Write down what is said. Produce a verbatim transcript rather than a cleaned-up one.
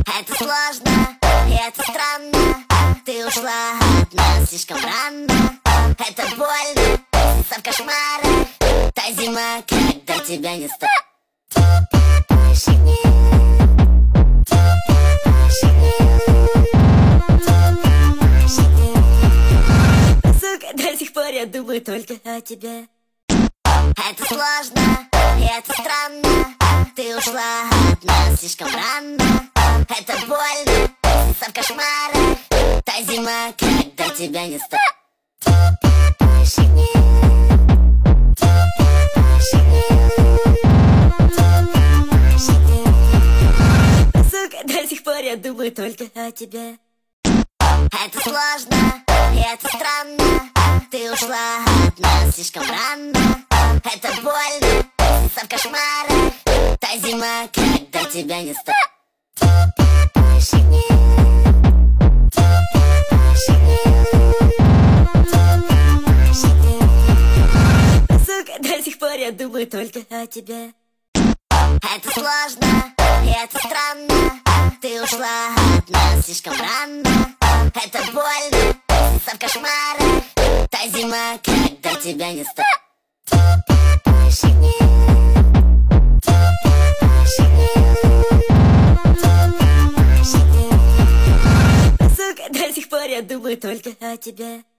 Это сложно, и это странно. Ты ушла от нас слишком рано. Это больно, сон в кошмарах. Та зима, когда тебя не стало. Тебя больше нет. Тебя больше нет. Тебя больше нет. Сука, до сих пор я думаю только о тебе. Это сложно, и это странно. Ты ушла от нас слишком рано. Это больно, сон в кошмарах. Та зима, когда тебя не стало. Тебя больше нет. Тебя больше нет. Тебя больше нет. Сука, до сих пор я думаю только о тебе. Это сложно, и это странно. Ты ушла от нас слишком рано. Это больно, сон в кошмарах. Та зима, когда тебя не стало. Тебя больше нет. Тебя больше нет. Тебя больше нет. Сука, до сих пор я думаю только о тебе. Это сложно, и это странно. Ты ушла от нас слишком рано. Это больно, сон в кошмарах. Та зима, когда тебя не стало. Тебя больше нет. Тебя больше нет. Тебя больше нет. Сука, до сих пор я думаю только о тебе.